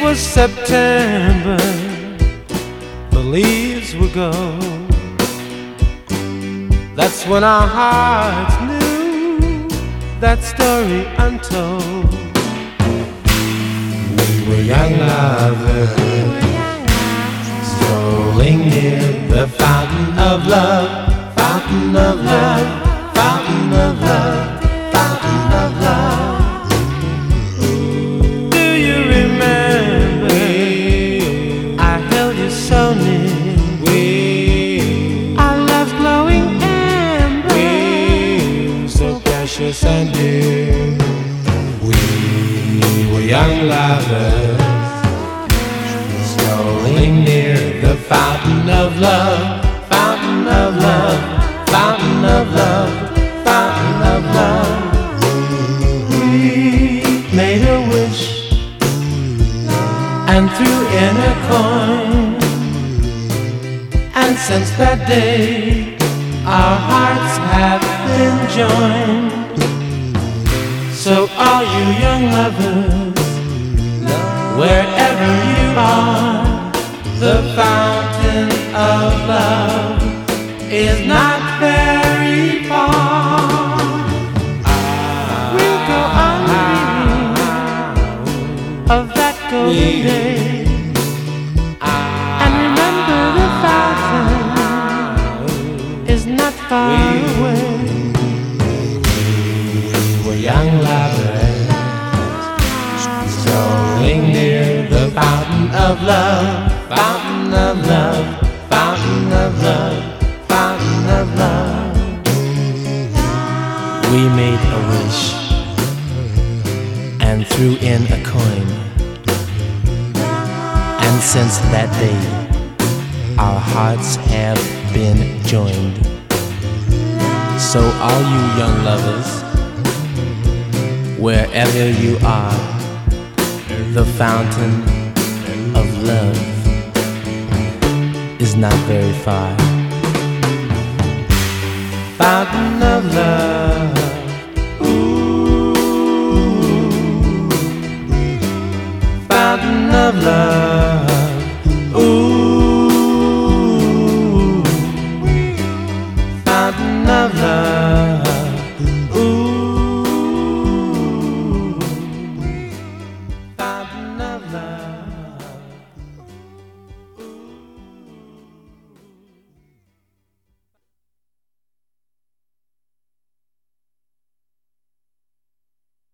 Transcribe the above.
was September, the leaves were gold. That's when our hearts knew that story untold. We were young lovers, strolling near the fountain of love, fountain of love, fountain of love, fountain of love. Do you remember? I held you so near. Our love's glowing amber, so precious and dear. We were young lovers, strolling near the fountain of love, fountain of love, fountain of love, fountain of love. We made a wish and threw in a coin, and since that day our hearts have been joined. So all you young lovers, wherever you are, the fountain of love is not very far. We'll go on dreaming of that golden day, and remember the fountain is not far away. We were young lovers, strolling near the fountain of love, fountain of love, fountain of love, fountain of love. We made a wish and threw in a coin, and since that day our hearts have been joined. So all you young lovers, wherever you are, the fountain of love is not very far. Fountain of love.